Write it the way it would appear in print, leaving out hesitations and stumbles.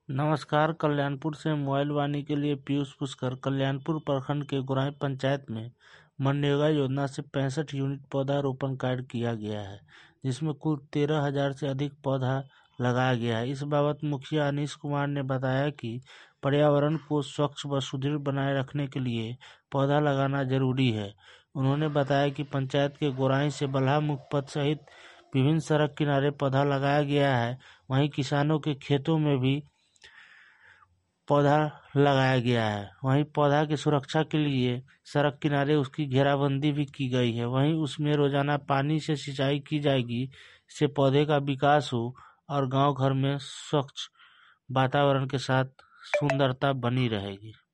नमस्कार। कल्याणपुर से मोबाइल वाणी के लिए पीयूष पुष्कर। कल्याणपुर प्रखंड के गुराई पंचायत में मनरेगा योजना से 65 यूनिट पौधारोपण कार्य किया गया है, जिसमें कुल 13,000 से अधिक पौधा लगाया गया है। इस बाबत मुखिया अनीश कुमार ने बताया कि पर्यावरण को स्वच्छ व सुदृढ़ बनाए रखने के लिए पौधा लगाना जरूरी है। उन्होंने बताया कि पंचायत के गोराई से बल्हा मुख्य पथ सहित विभिन्न सड़क किनारे पौधा लगाया गया है। वहीं किसानों के खेतों में भी पौधा लगाया गया है। वहीं पौधा की सुरक्षा के लिए सड़क किनारे उसकी घेराबंदी भी की गई है। वहीं उसमें रोजाना पानी से सिंचाई की जाएगी, इससे पौधे का विकास हो और गांव घर में स्वच्छ वातावरण के साथ सुंदरता बनी रहेगी।